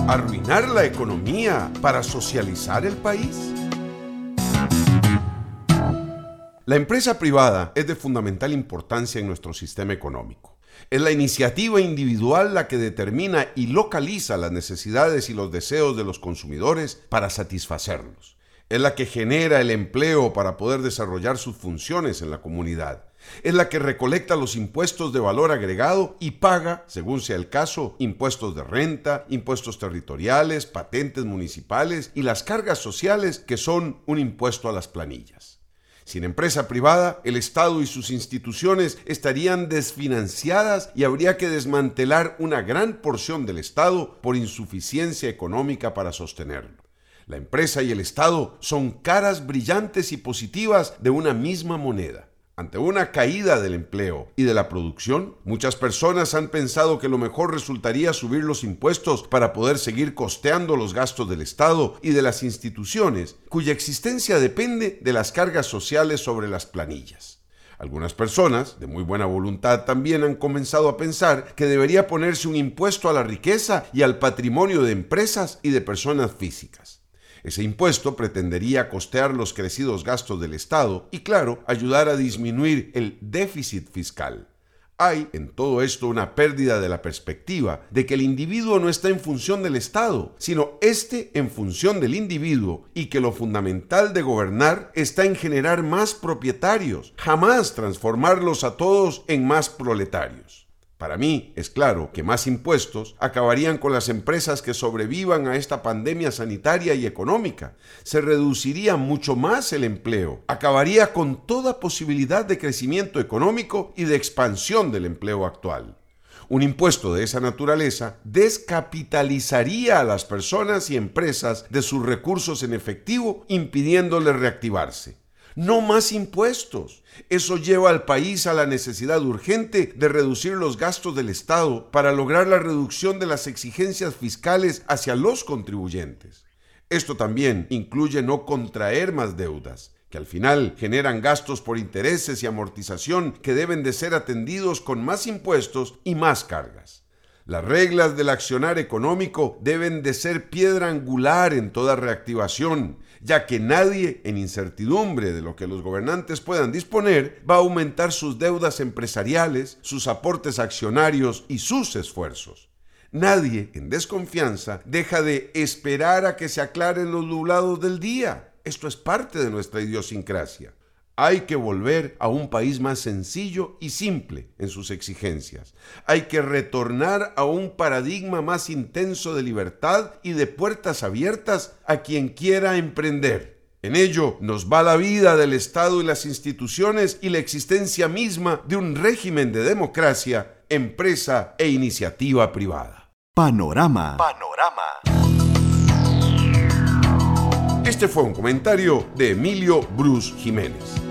¿Arruinar la economía para socializar el país? La empresa privada es de fundamental importancia en nuestro sistema económico. Es la iniciativa individual la que determina y localiza las necesidades y los deseos de los consumidores para satisfacerlos. Es la que genera el empleo para poder desarrollar sus funciones en la comunidad. Es la que recolecta los impuestos de valor agregado y paga, según sea el caso, impuestos de renta, impuestos territoriales, patentes municipales y las cargas sociales, que son un impuesto a las planillas. Sin empresa privada, el Estado y sus instituciones estarían desfinanciadas y habría que desmantelar una gran porción del Estado por insuficiencia económica para sostenerlo. La empresa y el Estado son caras brillantes y positivas de una misma moneda. Ante una caída del empleo y de la producción, muchas personas han pensado que lo mejor resultaría subir los impuestos para poder seguir costeando los gastos del Estado y de las instituciones, cuya existencia depende de las cargas sociales sobre las planillas. Algunas personas, de muy buena voluntad, también han comenzado a pensar que debería ponerse un impuesto a la riqueza y al patrimonio de empresas y de personas físicas. Ese impuesto pretendería costear los crecidos gastos del Estado y, claro, ayudar a disminuir el déficit fiscal. Hay en todo esto una pérdida de la perspectiva de que el individuo no está en función del Estado, sino éste en función del individuo, y que lo fundamental de gobernar está en generar más propietarios, jamás transformarlos a todos en más proletarios. Para mí es claro que más impuestos acabarían con las empresas que sobrevivan a esta pandemia sanitaria y económica. Se reduciría mucho más el empleo, acabaría con toda posibilidad de crecimiento económico y de expansión del empleo actual. Un impuesto de esa naturaleza descapitalizaría a las personas y empresas de sus recursos en efectivo, impidiéndoles reactivarse. No más impuestos. Eso lleva al país a la necesidad urgente de reducir los gastos del Estado para lograr la reducción de las exigencias fiscales hacia los contribuyentes. Esto también incluye no contraer más deudas, que al final generan gastos por intereses y amortización que deben de ser atendidos con más impuestos y más cargas. Las reglas del accionar económico deben de ser piedra angular en toda reactivación, ya que nadie, en incertidumbre de lo que los gobernantes puedan disponer, va a aumentar sus deudas empresariales, sus aportes accionarios y sus esfuerzos. Nadie, en desconfianza, deja de esperar a que se aclaren los nublados del día. Esto es parte de nuestra idiosincrasia. Hay que volver a un país más sencillo y simple en sus exigencias. Hay que retornar a un paradigma más intenso de libertad y de puertas abiertas a quien quiera emprender. En ello nos va la vida del Estado y las instituciones y la existencia misma de un régimen de democracia, empresa e iniciativa privada. Panorama. Este fue un comentario de Emilio Bruce Jiménez.